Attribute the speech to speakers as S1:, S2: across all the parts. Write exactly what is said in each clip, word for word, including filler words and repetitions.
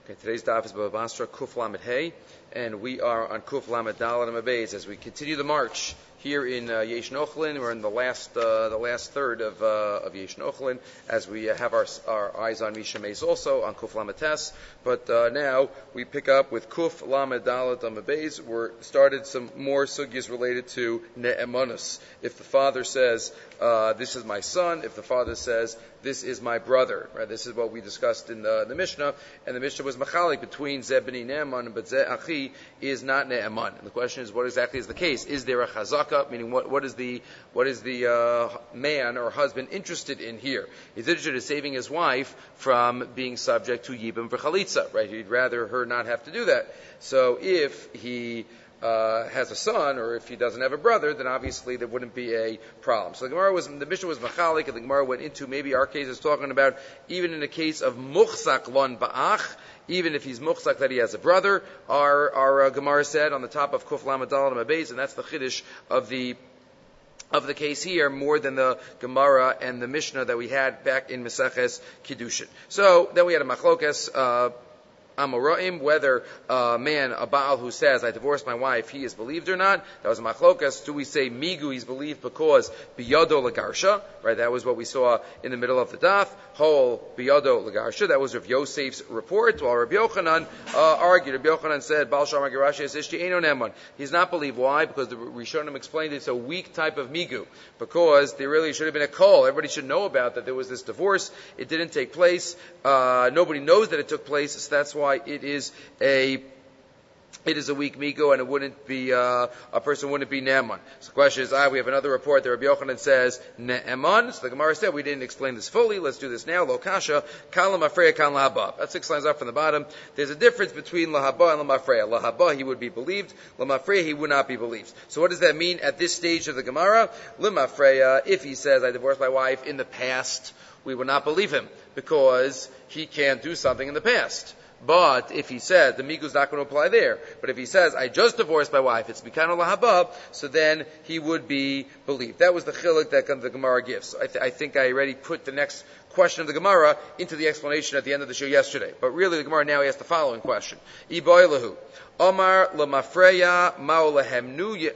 S1: Okay, today's daf is Bava Basra Kuf Lamed Hey, and we are on Kuf Lamed Daled and Mabez as we continue the march here in uh, Yesh Nochlin. We're in the last uh, the last third of uh, of Yesh Nochlin as we uh, have our our eyes on Misha Meis also on Kuf Lamed Tes. But uh, now we pick up with Kuf Lamed Daled and Mabez. We're started some more sugyas related to Ne'emanus. If the father says uh, this is my son, if the father says this is my brother, right? This is what we discussed in the, the Mishnah, and the Mishnah was machalik between Zeh b'ni Ne'eman, but Zeh achi is not Ne'eman. And the question is, what exactly is the case? Is there a chazaka? Meaning, what what is the what is the uh, man or husband interested in here? He's interested in saving his wife from being subject to yibum for chalitza, right? He'd rather her not have to do that. So if he Uh, has a son, or if he doesn't have a brother, then obviously there wouldn't be a problem. So the Gemara was, the Mishnah was machalik, and the Gemara went into maybe our case is talking about even in the case of muchzak lon ba'ach, even if he's muchzak that he has a brother. Our our uh, Gemara said on the top of Kuf Lamed Daled and Mabez, and that's the chiddush of the of the case here more than the Gemara and the Mishnah that we had back in Meseches Kiddushin. So then we had a machlokas. Uh, Amoraim, whether a man, a Baal who says, I divorced my wife, he is believed or not. That was a machlokas. Do we say Migu, he's believed because Biyado Lagarsha, right? That was what we saw in the middle of the daf. Whole Biyado Lagarsha, that was Rav Yosef's report. While Rabbi Yochanan uh, argued, Rabbi Yochanan said, Baal Shama Garashi is Ishti Eino Neman. He's not believed. Why? Because the Rishonim explained it's a weak type of Migu. Because there really should have been a call. Everybody should know about that there was this divorce. It didn't take place. Uh, nobody knows that it took place, so that's why Why it is a it is a weak migo, and it wouldn't be uh, a person wouldn't be ne'eman. So the question is, ah, we have another report that Rabbi Yochanan says ne'eman. So the Gemara said we didn't explain this fully. Let's do this now. Lo kasha kalam afreya kan lahaba. That's six lines up from the bottom. There's a difference between lahaba and lamafreya. Lahaba he would be believed. Lamafreya he would not be believed. So what does that mean at this stage of the Gemara? Lamafreya, if he says I divorced my wife in the past, we would not believe him because he can't do something in the past. But if he says, the migu is not going to apply there. But if he says, I just divorced my wife, it's mikano lahabab, so then he would be believed. That was the chiluk that the Gemara gives. So I, th- I think I already put the next question of the Gemara into the explanation at the end of the show yesterday. But really the Gemara now asks the following question. Iboilahu. Omar lamafreya mao lehem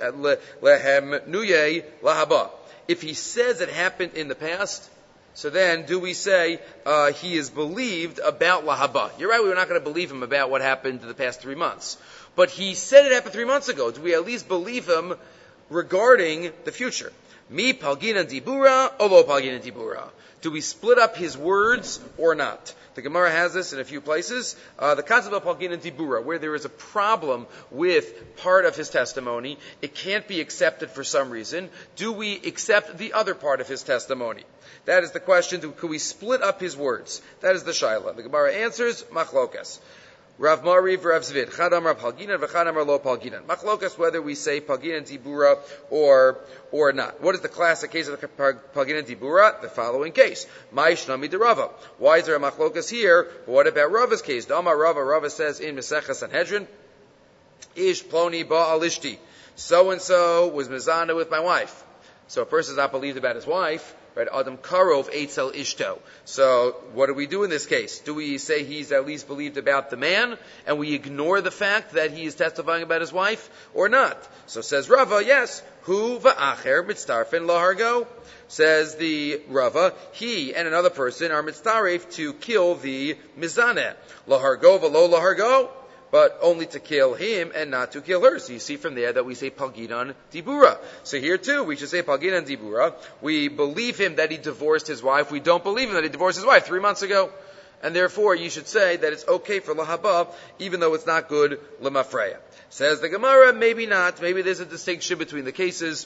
S1: nuye lahaba. If he says it happened in the past, so then, do we say uh, he is believed about lahaba? You're right, we were not going to believe him about what happened in the past three months. But he said it happened three months ago. Do we at least believe him regarding the future? Mi palgina dibura, olo palgina dibura. Do we split up his words or not? The Gemara has this in a few places. Uh, the concept of palgina dibura, where there is a problem with part of his testimony, it can't be accepted for some reason. Do we accept the other part of his testimony? That is the question. Do, could we split up his words? That is the shaila. The Gemara answers, machlokas. Rav Mariv, Rav Zvid, Chadam Rav Palginan, V'chadam Rav Lo Palginan. Machlokas, whether we say Palginan Dibura or or not. What is the classic case of the Palginan Dibura? The following case. Ma'ishnami de Rava. Why is there a machlokas here? What about Rava's case? Dama Rava, Rava says in Mesechah Sanhedrin, Ish Ploni Ba Alishti. So and so was mizana with my wife. So a person is not believed about his wife. Right, Adam Karov Eitzel Ishto. So, what do we do in this case? Do we say he's at least believed about the man, and we ignore the fact that he is testifying about his wife, or not? So says Rava, yes. Hu va'acher mitztarfen lahargo. Says the Rava, he and another person are mitztaref to kill the mizaneh. Lahargo v'lo lahargo. But only to kill him and not to kill her. So you see from there that we say Palginan Dibura. So here too, we should say Palginan Dibura. We believe him that he divorced his wife. We don't believe him that he divorced his wife three months ago. And therefore, you should say that it's okay for Lahaba, even though it's not good Lamafreya. Says the Gemara, maybe not. Maybe there's a distinction between the cases,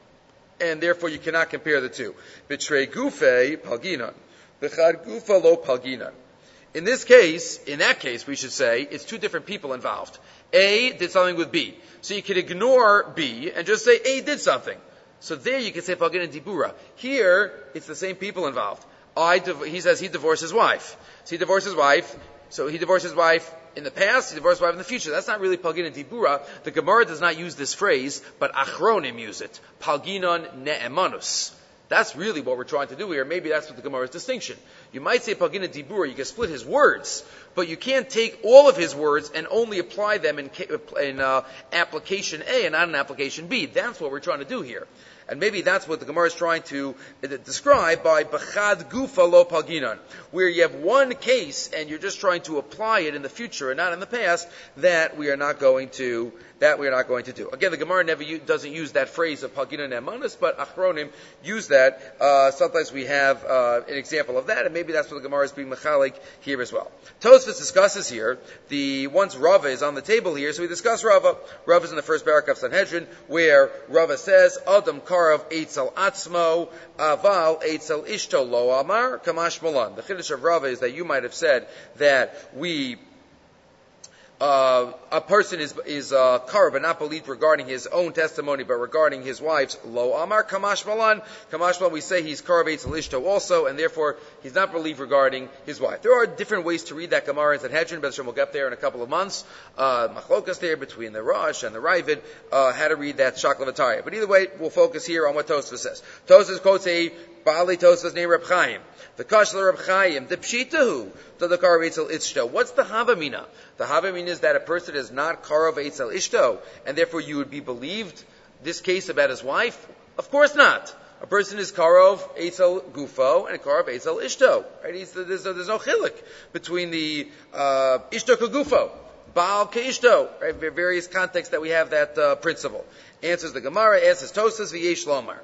S1: and therefore you cannot compare the two. Betray Gufe Palginan. Bechad Gufa Lo Palginan. In this case, in that case, we should say, it's two different people involved. A did something with B. So you can ignore B and just say A did something. So there you can say Palgin and Dibura. Here, it's the same people involved. I div- he says he divorced his wife. So he divorced his wife. So he divorced his wife in the past, he divorced his wife in the future. That's not really Palgin and Dibura. The Gemara does not use this phrase, but Achronim use it. Palginon ne'emanus. That's really what we're trying to do here. Maybe that's what the Gemara's distinction. You might say Pagina Dibura, you can split his words, but you can't take all of his words and only apply them in, in uh, application A and not in application B. That's what we're trying to do here. And maybe that's what the Gemara is trying to uh, describe by Bechad Gufa Lo Paginan, where you have one case and you're just trying to apply it in the future and not in the past, that we are not going to that we are not going to do. Again, the Gemara never u- doesn't use that phrase of Paginan Nemanis, but Achronim use that. Uh, sometimes we have uh, an example of that, and maybe that's what the Gemara is being mechalik here as well. Tosfos discusses here, the once Rava is on the table here, so we discuss Rava. Rava is in the first parak of Sanhedrin, where Rava says, Adam Karav Eitzel Atzmo, Aval Eitzel Ishto Lo Amar, Kamash Malan. The Chiddush of Rava is that you might have said that we Uh, a person is is uh, kar but not believed regarding his own testimony, but regarding his wife's. Lo amar kamash malan. Kamash malan, we say he's kar b'etzel ishto also, and therefore he's not believed regarding his wife. There are different ways to read that Gemara in Sanhedrin, but we'll get there in a couple of months. Uh, machlokas there between the Rosh and the Ravid, uh, how to read that Shaklavataya. But either way, we'll focus here on what Tosfos says. Tosfos quotes a Bali Tosfos named Reb Chaim. The Kashla Reb Chaim, the Pshitahu, to the Karav Eitzel Ishto. What's the Havamina? The Havamina is that a person is not Karav Eitzel Ishto, and therefore you would be believed this case about his wife? Of course not. A person is Karav Eitzel Gufo and Karav Eitzel Ishto. Right? He's, there's, there's no chilik between the uh, Ishto Kagufo, Baal Keishto. Right? Various contexts that we have that uh, principle. Answers the Gemara, answers Tosas v'yesh lomar.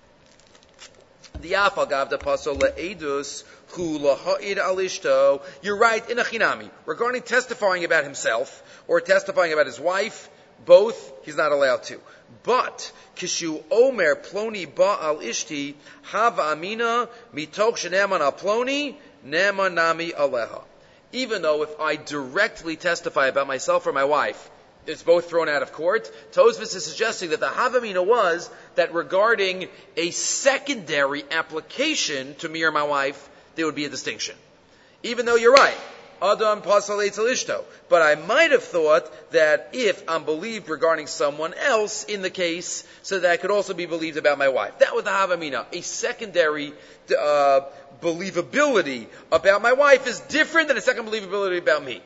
S1: The Afagav the Pasol le'edus hu laha'id alishto. You're right in a chinami regarding testifying about himself or testifying about his wife. Both he's not allowed to. But kishu omer ploni ba al ishti hava amina mitoch sheneman al ploni neman nami aleha. Even though if I directly testify about myself or my wife, it's both thrown out of court. Tosfos is suggesting that the Havamina was that regarding a secondary application to me or my wife, there would be a distinction. Even though you're right, Adam Pasal Eitzel Ishto. But I might have thought that if I'm believed regarding someone else in the case, so that I could also be believed about my wife. That was the Havamina. A secondary uh, believability about my wife is different than a second believability about me.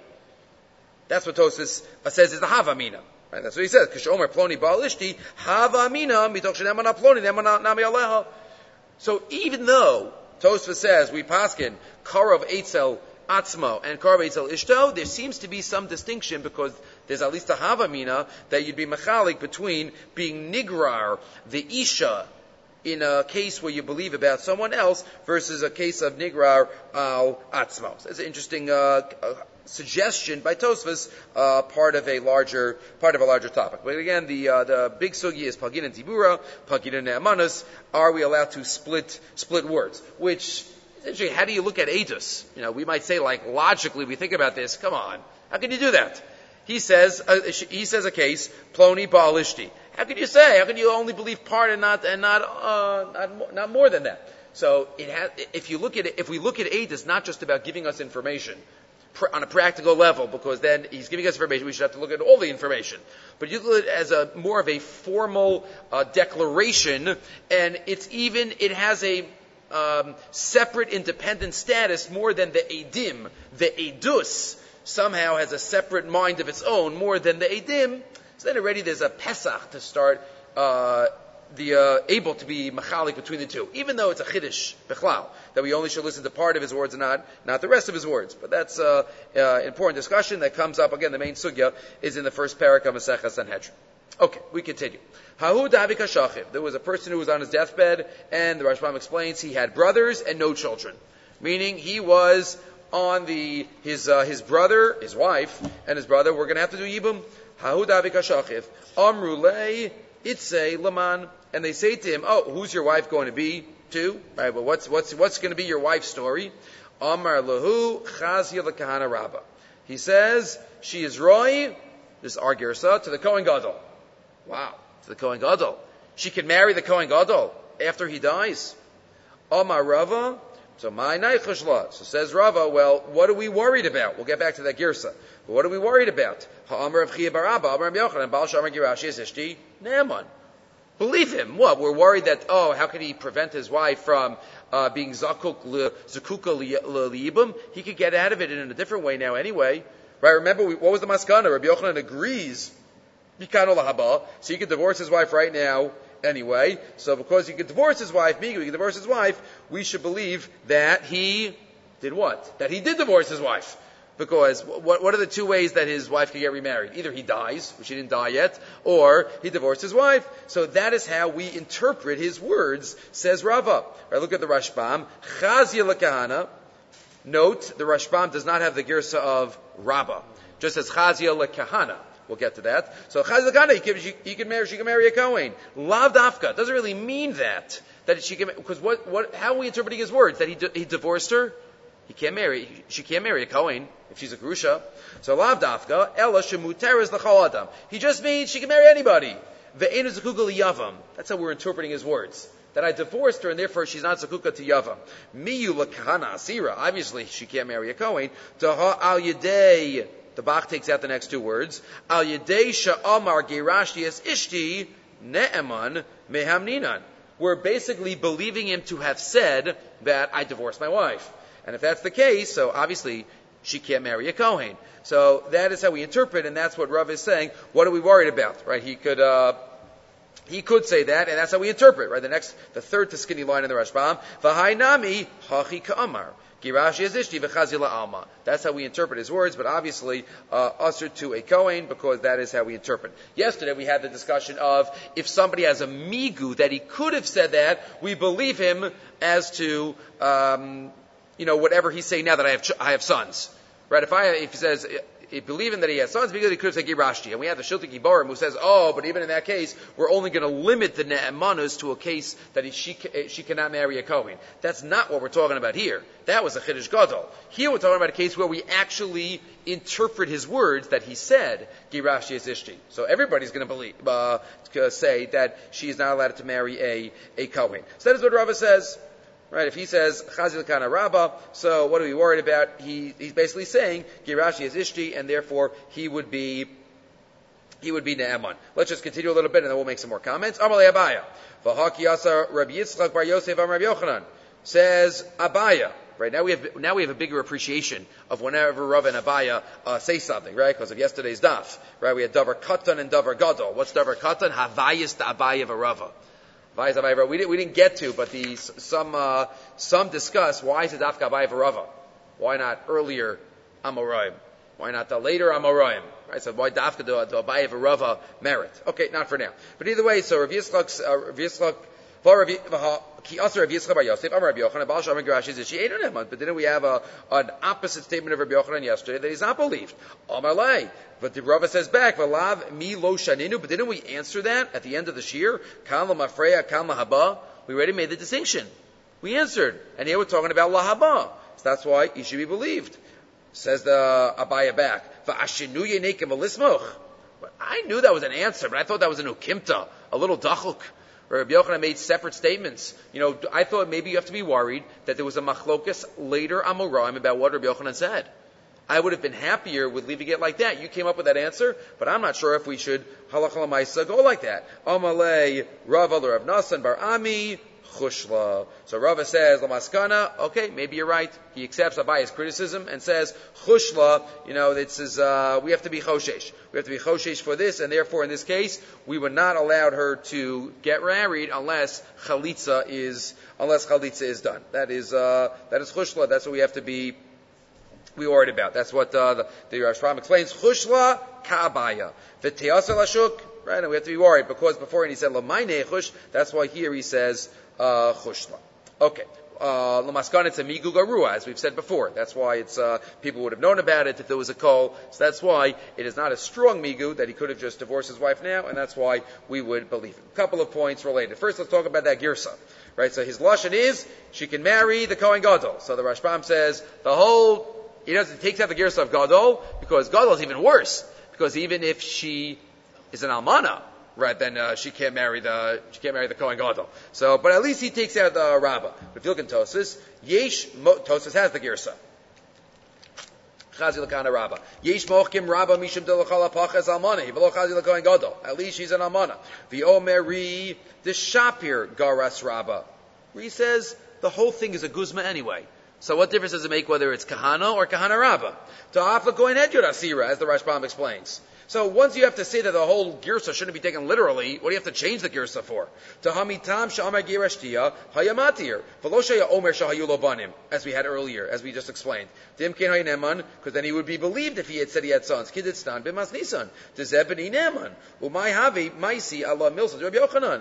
S1: That's what Tosfos uh, says is the Havamina. Right? That's what he says. Kishomer ploni ba'alishti Havamina mitoch sheneman ploni neman nami aleha. So even though Tosfos says we paskin karav eitzel atzmo and karav eitzel ishto, there seems to be some distinction because there's at least a Havamina that you'd be mechalik between being nigrar the isha in a case where you believe about someone else versus a case of nigrar al atzmo. So it's an interesting uh, uh, suggestion by Tosfos, uh, part of a larger part of a larger topic. But again, the uh, the big sugi is Pagin and Tibura, Pagin and Ne'amanus. Are we allowed to split split words? Which essentially, how do you look at edus? You know, we might say like logically, we think about this. Come on, how can you do that? He says uh, he says a case ploni ba'alishti. How can you say? How can you only believe part and not and not uh, not, not more than that? So it has, if you look at it, if we look at edus, not just about giving us information on a practical level, because then he's giving us information, we should have to look at all the information. But you look at it as a more of a formal uh, declaration, and it's even, it has a um, separate independent status more than the edim. The edus somehow has a separate mind of its own more than the edim. So then already there's a pesach to start uh, the uh, able to be machalik between the two, even though it's a chiddush bechlal that we only should listen to part of his words and not not the rest of his words. But that's uh, uh, important discussion that comes up again. The main sugya is in the first parak of Masechah Sanhedrin. Okay, we continue. Hahu davik hashachiv. There was a person who was on his deathbed, and the Rashbam explains he had brothers and no children, meaning he was on the his uh, his brother, his wife, and his brother were going to have to do yibum. Hahu davik hashachiv. Amru lei itzei laman. And they say to him, "Oh, who's your wife going to be to? Right? Well, what's what's what's going to be your wife's story?" Amar lahu chazia lekahana rabba. He says she is roy. This argusa to the Kohen Gadol. Wow, to the Kohen Gadol. She can marry the Kohen Gadol after he dies. Amar Rava. So my neichashla. So says Rava. Well, what are we worried about? We'll get back to that girsa. But what are we worried about? Ha'amar of Chia Barabba, Amar Yochanan, Baal Shamar Girashi Ishti Naaman. Believe him. What? We're worried that, oh, how can he prevent his wife from uh, being zakuk le, zakuka liyibum? He could get out of it in a different way now anyway. Right? Remember, we, what was the maskana? Rabbi Yochanan agrees. Mikano lahaba. So he could divorce his wife right now anyway. So because he could divorce his wife, Migu, he could divorce his wife, we should believe that he did what? That he did divorce his wife. Because what, what are the two ways that his wife can get remarried? Either he dies, which he didn't die yet, or he divorced his wife. So that is how we interpret his words, says Rava. Right, look at the Rashbam. Chazia lekahana. Note, the Rashbam does not have the girsa of Rabbah. Just as Chazia lekahana. We'll get to that. So Chazia lekahana, he can, she, he can marry, she can marry a Kohen. Lav dafka. Doesn't really mean that. That she can, because what, what, how are we interpreting his words? That he, he divorced her? He can't marry, she can't marry a Kohen if she's a Grusha. So lav dafka, ella shemuteres l'chol adam. He just means she can marry anybody. Ve'enu zakuka liyavam. That's how we're interpreting his words. That I divorced her and therefore she's not zakuka to yavam. Miyu l'kahana asira. Obviously she can't marry a Kohen. Taha al yedei. The Bach takes out the next two words. Al yedei sha'amar girashti es ishti ne'eman mehamninan. We're basically believing him to have said that I divorced my wife. And if that's the case, so obviously she can't marry a Kohen. So that is how we interpret, and that's what Rav is saying. What are we worried about, right? He could, uh, he could say that, and that's how we interpret, right? The next, the third to skinny line in the Rashbam, V'hainami hachi ka'amar. Girashi ezishti v'chazila alma. That's how we interpret his words, but obviously, uh, usher to a Kohen, because that is how we interpret. Yesterday we had the discussion of, if somebody has a migu that he could have said that, we believe him as to, um, you know, whatever he's saying now that I have, ch- I have sons. Right? If I, if he says, if believe him that he has sons, because he could have said Girashti. And we have the Shilti Giborim who says, oh, but even in that case, we're only going to limit the Ne'emanus to a case that he, she, she cannot marry a Kohen. That's not what we're talking about here. That was a Chiddush Gadol. Here we're talking about a case where we actually interpret his words that he said, Girashti is Ishti. So everybody's going to believe, uh, say that she is not allowed to marry a, a Kohen. So that is what Rava says. Right, if he says Chazil Kana Rabba, so what are we worried about? He he's basically saying Girashi is Ishti, and therefore he would be he would be Ne'eman. Let's just continue a little bit, and then we'll make some more comments. Amalei Abaya, V'haki Yasar Rabbi Yitzchak Bar Yosef Am Rabbi Yochanan, says Abaya. Right, now we have now we have a bigger appreciation of whenever Rav and Abaya uh, say something, right? Because of yesterday's daf, right? We had Davar Katan and Davar Gadol. What's Davar Katan? Havayis to Abaya v'Rava. We didn't, we didn't get to, but the, some, uh, some discuss why is it Dafka Abaye v'Rava? Why not earlier Amoraim? Why not the later Amoraim? Right? So why Dafka do, do Abaye v'Rava merit? Okay, not for now. But either way, so Rav Yitzchak, uh, Rav Yitzchak, but didn't we have a, an opposite statement of Rabbi Yochanan yesterday that he's not believed? But the Rava says back, but didn't we answer that at the end of the shir? We already made the distinction. We answered. And here we're talking about lahaba. So that's why he should be believed. Says the Abaya back. But I knew that was an answer, but I thought that was an ukimta, a little dachuk. Rabbi Yochanan made separate statements. You know, I thought maybe you have to be worried that there was a machlokas later Amoraim about what Rabbi Yochanan said. I would have been happier with leaving it like that. You came up with that answer, but I'm not sure if we should halacha l'maisa go like that. Amalei Rava Rav Nasan Bar Ami Chushla. So Rava says Lamaskana. Okay, maybe you're right. He accepts Abaya's criticism and says Chushla. You know, this is uh, we have to be choshesh. We have to be choshesh for this, and therefore in this case we would not allow her to get married unless chalitza is unless chalitza is done. That is uh, that is Chushla. That's what we have to be. We worried about. That's what uh, the, the Rashbam explains. Chushla ka'abaya. V'te'asa lashuk. Right, and we have to be worried because before he said l'mayne chush. That's why here he says uh, chushla. Okay. L'maskan it's a migu garua, as we've said before. That's why it's uh, people would have known about it if there was a call. So that's why it is not a strong migu that he could have just divorced his wife now, and that's why we would believe him. A couple of points related. First, let's talk about that girsa. Right. So his lashon is she can marry the Kohen Gadol. So the Rashbam says the whole. He doesn't takes out the girsa of Gadol because Gadol is even worse. Because even if she is an almana, right, then uh, she can't marry the she can't marry the Kohen Gadol. So, but at least he takes out the uh, Rabbah. But if you look in Tosas, Yesh Mo, Tosas has the girsa. Chazi l'kana Rabba. Yesh mochkim Rabba mishum delachal apachas almana. V'lo chazi l'kohen gadol. At least she's an almana. V'omeri the shapir garas Rabba. Where he says the whole thing is a guzma anyway. So what difference does it make whether it's kahana or kahana Rabba? Ta'af l'kohen hedyot asira, as the Rashbam explains. So once you have to say that the whole girsa shouldn't be taken literally, what do you have to change the girsa for? Tahamitam sha'amar girashtiya hayamatir v'lo sheya omer shahayu lo banim, as we had earlier, as we just explained. Dimkein hayineman, because then he would be believed if he had said he had sons. Kiditztan b'mas nisan dezebeni neman umay havi maisi Allah milsa Rabbi Yochanan.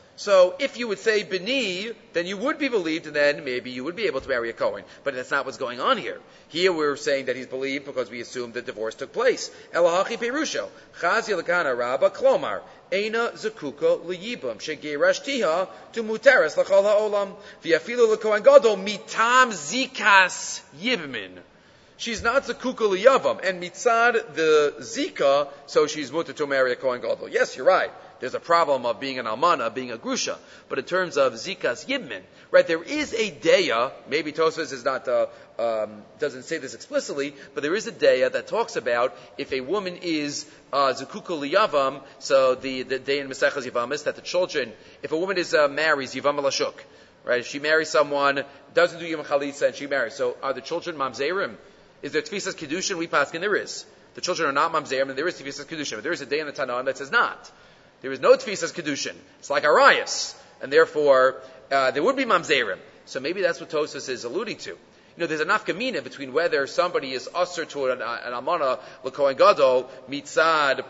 S1: So if you would say B'ni, then you would be believed, and then maybe you would be able to marry a Kohen. But that's not what's going on here. Here we're saying that he's believed because we assume that divorce took place. Elahachi Perusho. Chazi l'kana Rabba Klomar. Eina Zakuka l'yibam. Shegeirashtiha to muteres l'chol ha'olam. V'yafilu l'kohen gadol mitam zikas yibmin. She's not Zakuka l'yavam. And mitzad the zika, so she's mutter to marry a Kohen gadol. Yes, you're right. There's a problem of being an almana, being a grusha. But in terms of zikas yibmin, right, there is a deya, maybe Tosfos is not, uh, um, doesn't say this explicitly, but there is a deya that talks about if a woman is uh, zakuka liyavam, so the, the day in Mesechas Yavamis, that the children, if a woman is uh, marries Yavam Lashuk, right, if she marries someone, doesn't do Yom Chalitza, and she marries, so are the children mamzerim? Is there tfisas kedushin? We paskin there is. The children are not mamzerim, and there is tfisas kedushin, but there is a day in the Tanakh that says not. There is no tfisas kedushin. It's like Arias, and therefore uh, there would be mamzerim. So maybe that's what Tosfos is alluding to. You know, there's a nafkamina between whether somebody is usher to an, an almana l'kohen gadol mitzad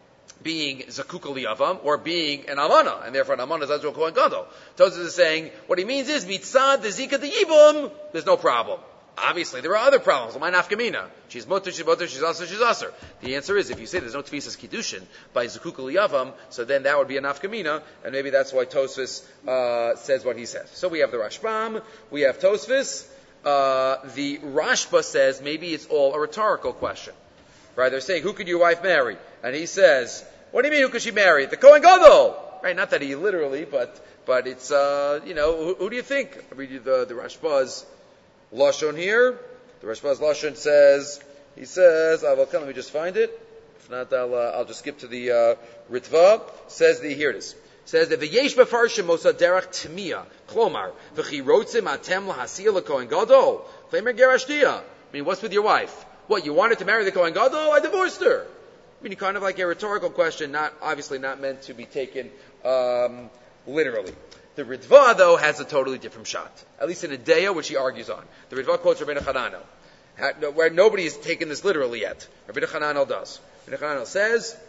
S1: being zakuka liyavam or being an almana, and therefore an almana is usher to a kohen gadol. Tosfos is saying what he means is mitzad the zika the yibum. There's no problem. Obviously, there are other problems. My nafkamina. She's mutter, she's mutter, she's usher, she's usher. The answer is, if you say there's no tfisas kiddushin by Zukuk Liyavam, so then that would be a nafkamina, and maybe that's why Tosfos uh, says what he says. So we have the Rashbam, we have Tosfos. Uh, the Rashba says maybe it's all a rhetorical question. Right? They're saying, who could your wife marry? And he says, what do you mean, who could she marry? The Kohen Gadol! Right? Not that he literally, but but it's, uh, you know, who, who do you think? I read you the, the Rashba's Lashon here. The Rashba's Lashon says, he says, I will come, let me just find it. If not, I'll, uh, I'll just skip to the uh, Ritva. Says the, here it is. Says that the Yesh Befarshim Mosa Derech Tmiya, Klomar, V'chi Rotzim Atem Lahasiya L'Kohen Gadol, Klemer Gerashtiya. I mean, what's with your wife? What, you wanted to marry the Kohen Gadol? I divorced her. I mean, kind of like a rhetorical question, not, obviously not meant to be taken, um, literally. The Ritva, though, has a totally different shot. At least in a Deya, which he argues on. The Ritva quotes Rabbeinu Chananel, where nobody has taken this literally yet. Rabbeinu Chananel does. Rabbeinu Chananel says,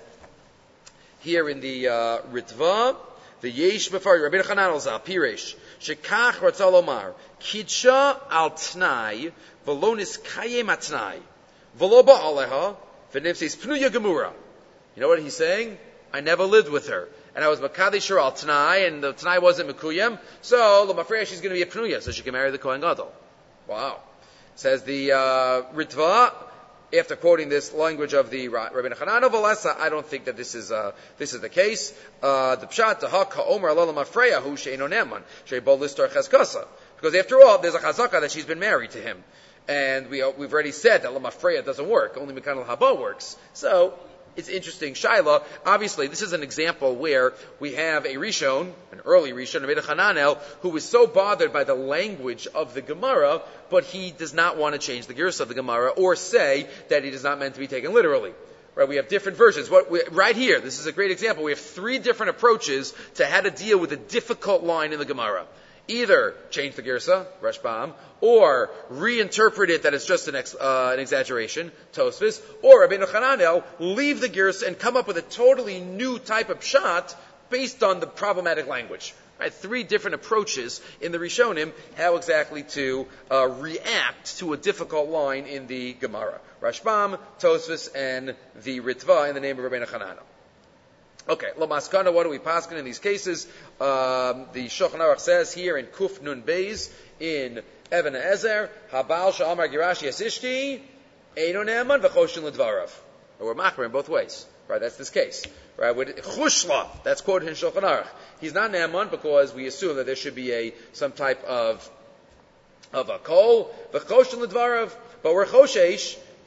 S1: here in the uh, Ritva, the Yesh Befar, Rabbeinu Chananel Zal, Piresh, Shekach Ratzal Omar, Kidsha al Tnai, Velonis Kayem Atnai, Velo Ba'aleha, Venipsis Pnuya Gemura. You know what he's saying? I never lived with her. And I was Makadish her al Tanai, and the Tanai wasn't Mekuyem, so L'mafreya she's going to be a Pnuya, so she can marry the Kohen Gadol. Wow. Says the uh, Ritva, after quoting this language of the Rabbeinu Chananel Valesa, I don't think that this is uh, this is the case. Uh, the Pshat, the Hak, Ha'omer, Alala Mafreya, Hu She'eno Neman, She'bo Listar Cheskasa. Because after all, there's a Chazaka that she's been married to him. And we, uh, we've already said that Lamafreya doesn't work, only Mekan Haba works. So, it's interesting. Shaila, obviously, this is an example where we have a Rishon, an early Rishon, Rabbeinu Chananel, who was so bothered by the language of the Gemara, but he does not want to change the Gerus of the Gemara or say that it is not meant to be taken literally. Right? We have different versions. What we, right here, this is a great example. We have three different approaches to how to deal with a difficult line in the Gemara. Either change the Gersa, Rashbam, or reinterpret it that it's just an, ex, uh, an exaggeration, Tosfos, or Rabbeinu Chananel, leave the Gersa and come up with a totally new type of pshat based on the problematic language. Right? Three different approaches in the Rishonim, how exactly to uh, react to a difficult line in the Gemara. Rashbam, Tosfos, and the Ritva in the name of Rabbeinu Chananel. Okay, Lamaskana, what do we paskin in these cases? Um, the Shulchan Aruch says here in Kuf Nun Beis, in Even Ezer, Habal Sha'amar Girashi Yasishti, Eino Ne'eman V'choshin L'dvarav. We're machmer in both ways. Right, that's this case. Right, with Chushla, that's quoted in Shulchan Aruch. He's not Ne'eman because we assume that there should be a, some type of, of a kol, V'choshin L'dvarav, but we're Choshesh,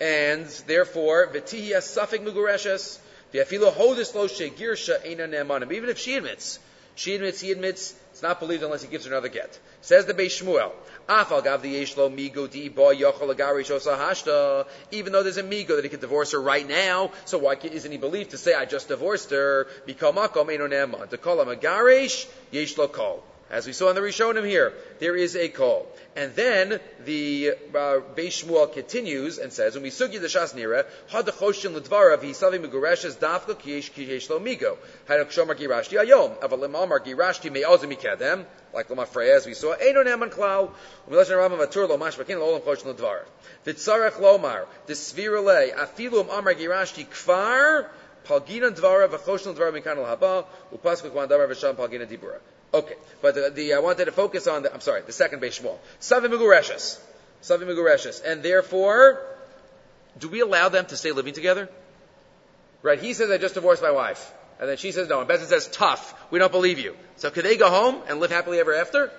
S1: And therefore, v'tihi asafik mugureshes, v'afilu hodis lo shegirsha eina ne'emanim. Even if she admits, she admits, he admits, it's not believed unless he gives her another get. Says the Beis Shmuel, Afal gav the yeshlo migo di ba yochel agari shosa hashta. Even though there's a migo that he could divorce her right now, so why isn't he believed to say I just divorced her? Mikol makom eino ne'eman. To kol amagarish yeshlo kol. As we saw in the Rishonim here, there is a call. And then the uh, Beis Shmuel continues and says, "When we sugi the shas nira, had the choshin ledvarav hisavi megureshes dafka kiyesh kiyesh lo migo had kshomar girashti ayom avalim amar girashti me'ozim mikadem like Lama Freya as we saw eino ne'eman klal u'milashin Rambam matur lo mashbakin lo olam choshin ledvarav v'tzarech lomar desvirale afilum amar girashti kfar palginan dvarav v'choshin ledvarav mikan al haba u'pasuk kwan davar v'sham palginan dibura." Okay, but the, the I wanted to focus on the, I'm sorry, the second Beis Shmuel. Savi Megureshes. Savi Megureshes. And therefore, do we allow them to stay living together? Right, he says, I just divorced my wife. And then she says, no. And Bezin says, tough, we don't believe you. So could they go home and live happily ever after?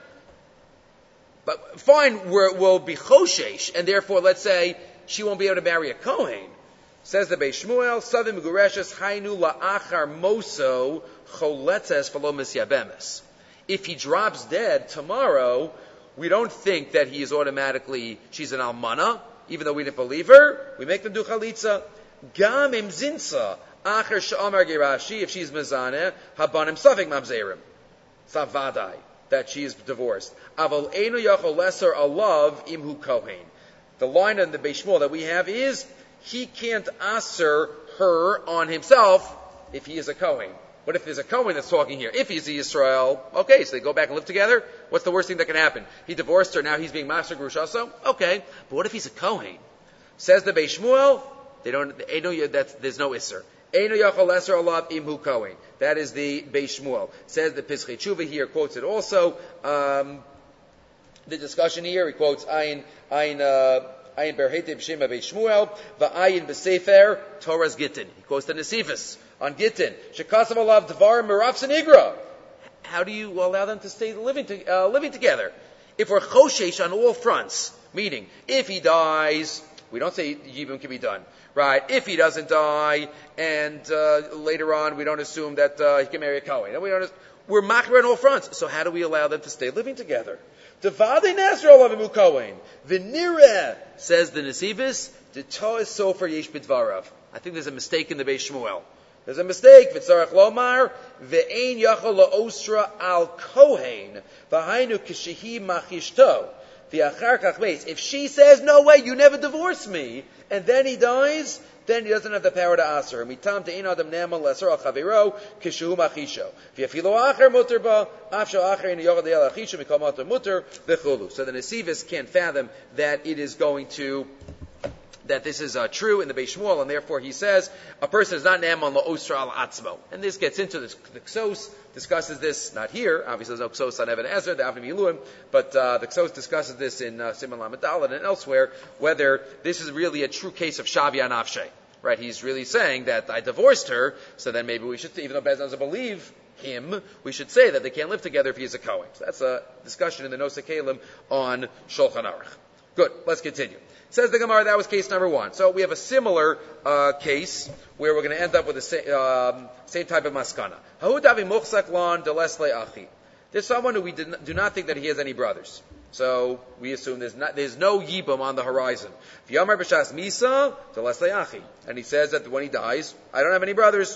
S1: But fine, we're, we'll be choshesh, and therefore, let's say, she won't be able to marry a Kohen. Says the Beis Shmuel, Savi Megureshes, Hainu la'achar moso choletzes falo misyabemes. If he drops dead tomorrow, we don't think that he is automatically, she's an almana, even though we didn't believe her. We make them do chalitza. Gam im zinsa, acher sh'amar gerashi, if she's mezaneh, habanim savik mamzerim. Savadai, that she is divorced. Aval einu yachol leser alav imhu kohen. The line in the Beis Shmuel that we have is, he can't aser her on himself if he is a kohen. But if there's a Kohen that's talking here, if he's a Yisrael, okay, so they go back and live together, what's the worst thing that can happen? He divorced her, now he's being Master Grushaso? Okay, but what if he's a Kohen? Says the Beis Shmuel, they don't, that there's no Isser. Eino yachol leser alav imhu Kohen. That is the Beis Shmuel. Says the Pischei Tshuva here, quotes it also. Um, the discussion here, he quotes Ayin, Ayin, uh, Ayin Berhete B'Shem Beis Shmuel, Va'ayin B'Sefer Torah's Gittin. He quotes the Nesivus on Gittin. Shekasav alav Dvar Merav Senigra. How do you allow them to stay living to, uh, living together? If we're choshesh on all fronts, meaning if he dies, we don't say Yibum can be done, right? If he doesn't die, and uh, later on we don't assume that uh, he can marry a Kohen, and we don't. We're machmer on all fronts. So how do we allow them to stay living together? Devade Nasr alavimu Kohen. V'nireh, says the Nesivis, the Toa Sofer Yesh B'dvarav. I think there's a mistake in the Beis Shmuel. There's a mistake. V'tzarech lomar, ve'ein yachol la'osra al Kohen, v'hainu kishehi machishto. V'achar kach beis. If she says, no way, you never divorced me, and then he dies, then he doesn't have the power to ask her. Mitam te'in adam ne'amal leser al chaviro, kishehu machisho. V'yafilo acher muter ba, afsho acher in yochad el achisho, mikol mater muter, v'chulu. So the Nesivis can't fathom that it is going to, that this is uh, true in the Beis Shmuel, and therefore he says a person is not ne'eman la'osra al atzmo. And this gets into this, the Ksos discusses this, not here, obviously there's no Ksos on Even Ezer, the Avnim Yiluim, but uh, the Ksos discusses this in uh, Siman Lamed Daled and elsewhere, whether this is really a true case of Shavya Nafshe. Right, he's really saying that I divorced her, so then maybe we should, even though Bez doesn't believe him, we should say that they can't live together if he's a Kohen. So that's a discussion in the Nosei Kelim on Shulchan Aruch. Good, let's continue. Says the Gemara, that was case number one. So we have a similar uh, case where we're going to end up with the same, um, same type of maskana. Hahudavi muchsak lan delesle achi. There's someone who we do not, do not think that he has any brothers. So we assume there's not, there's no yibum on the horizon. V'yamar b'shas misa delesle achi. And he says that when he dies, I don't have any brothers.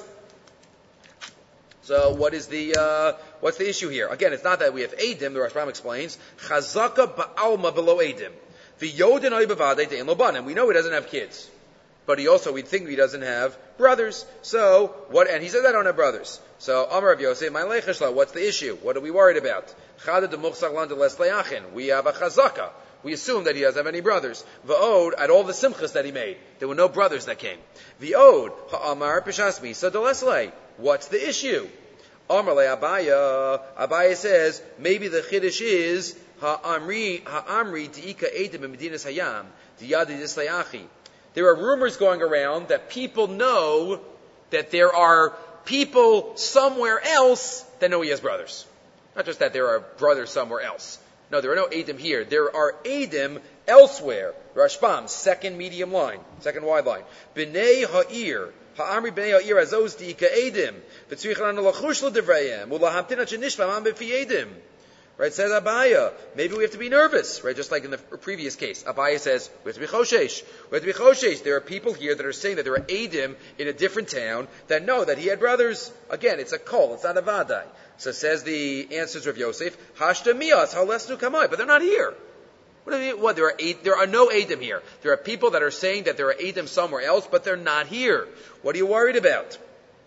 S1: So what is the uh, what's the issue here? Again, it's not that we have Eidim. The Rashbam explains Chazaka ba'alma below Eidim. V'yodin oy bevadei de'en lo banim. We know he doesn't have kids, but he also we think he doesn't have brothers. So what? And he says I don't have brothers. So Amar Rav Yosef, my leichashla. What's the issue? What are we worried about? Chada de muchsak lan de les leachin. We have a chazaka. We assume that he doesn't have any brothers. V'od, at all the simchas that he made, there were no brothers that came. V'od, ha'amar p'shas misa de lesle. What's the issue? Amar le Abaya. Abaya says maybe the chiddush is ha'amri ha'amri diika edim b'medinas hayam diyadi disleachi. There are rumors going around that people know that there are people somewhere else that know he has brothers. Not just that there are brothers somewhere else. No, there are no Eidim here. There are Eidim Elsewhere, Rashbam, second medium line, second wide line. B'nei ha'ir, ha'amri b'nei ha'ir azos di'ika edim, v'tzrichan lachush l'divrayim, u'lahamtin ha'chenishvam am b'fi edim. Right, says Abaya, maybe we have to be nervous, right, just like in the previous case. Abaya says, we have to be choshesh. We have to be choshesh. There are people here that are saying that there are Edim in a different town that know that he had brothers. Again, it's a kol, it's not a vadai. So says the answers of Yosef, hashta miyas, halesnu kamai, but they're not here. What do you mean? What, there are eight, there are no Edim here. There are people that are saying that there are Edim somewhere else, but they're not here. What are you worried about?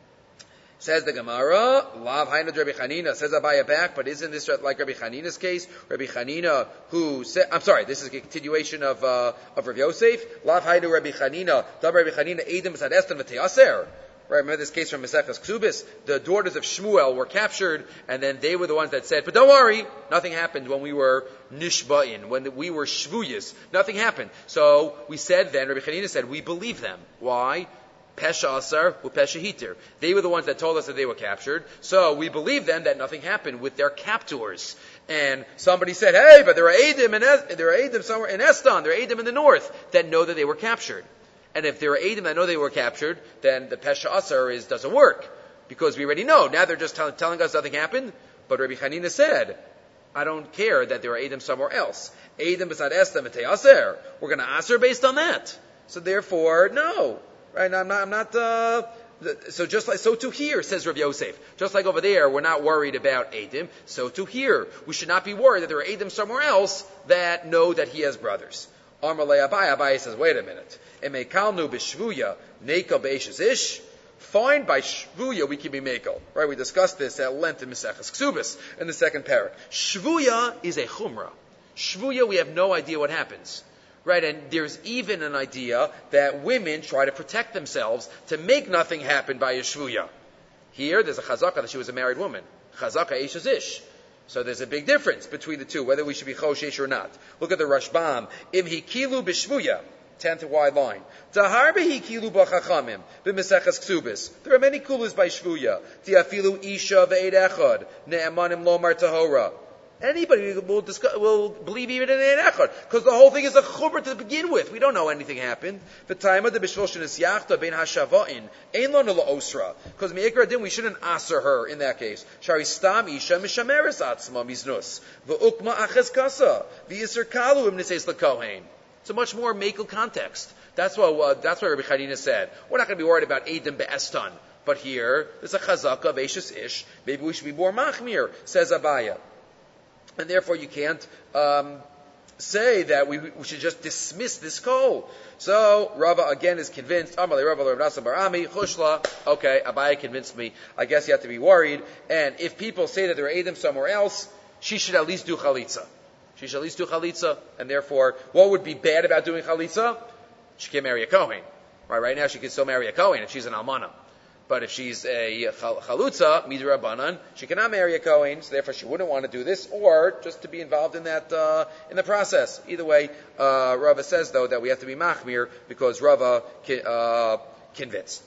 S1: Says the Gemara, Lav Hainu Rabbi Chanina, says Abaya back, but isn't this like Rabbi Chanina's case? Rabbi Chanina, who said, I'm sorry, this is a continuation of, uh, of Rav Yosef. Lav Hainu Rabbi Chanina, Dab Rabbi Chanina, Edim Sad Estan V'Teyaser. Right, remember this case from Maseches Ksubis? The daughters of Shmuel were captured, and then they were the ones that said, but don't worry, nothing happened when we were Nishba'in, when we were Shvuyas. Nothing happened. So we said then, Rabbi Chanina said, we believe them. Why? Pesha Asar, Pesha Hitir. They were the ones that told us that they were captured. So we believe them that nothing happened with their captors. And somebody said, hey, but there are Edim in es- there are Edim somewhere in Eston, there are Edim in the north that know that they were captured. And if there are Edim that know they were captured, then the Pesha Asar is doesn't work. Because we already know. Now they're just tell- telling us nothing happened. But Rabbi Chanina said, I don't care that there are Edim somewhere else. Edim beside Eston and Aser. We're going to Aser based on that. So therefore, no. Right, I'm not, I'm not, uh, so just like, so to here, says Rav Yosef. Just like over there, we're not worried about Edim, so to here. We should not be worried that there are Edim somewhere else that know that he has brothers. Amar le Abai, Abai says, wait a minute. Emekalnu b'shvuya, nekel b'eshes ish. Fine, by shvuya we can be mekel. Right, we discussed this at length in Maseches Ksubis, in the second parak. Shvuya is a chumrah. Shvuya, we have no idea what happens. Right, and there's even an idea that women try to protect themselves to make nothing happen by a shvuya. Here, there's a chazaka that she was a married woman. Chazaka eshes ish. So there's a big difference between the two, whether we should be choshesh or not. Look at the Rashbam. Im hikilu b'shvuya. Tenth wide line. Tahar behikilu b'chachamim. B'meseches ksubis. There are many kulas by shvuya. Tiafilu isha ve'ed echad. Ne'emanim lomar tahora. Anybody will, discuss, will believe even in an echad, because the whole thing is a chumrah to begin with. We don't know anything happened. The time of the bishvoshin is yachta ben hashavain ein lo nela osra, because meikar adin we shouldn't aser her in that case. Shari stam isha mishameres atzma miznus ve'ukma aches kasa v'yiser kalu im niseis lekohen. It's a much more mekel context. That's what uh, that's what Rabbi Chanina said. We're not going to be worried about edim be'estan, but here there's a chazaka of eshes ish. Maybe we should be more machmir, says Abaya. And therefore you can't um, say that we, we should just dismiss this kol. So Rava again is convinced. Amalei Rava Rav Nasa Barami Chushla. Okay, Abaya convinced me. I guess you have to be worried. And if people say that there are Edim somewhere else, she should at least do chalitza. She should at least do chalitza. And therefore, what would be bad about doing chalitza? She can't marry a Kohen. Right? Right now, she can still marry a Kohen if she's an almana. But if she's a chalutza, midrabanan, she cannot marry a Kohen, so therefore she wouldn't want to do this, or just to be involved in that, uh, in the process. Either way, uh, Rava says, though, that we have to be machmir, because Rava, uh, convinced.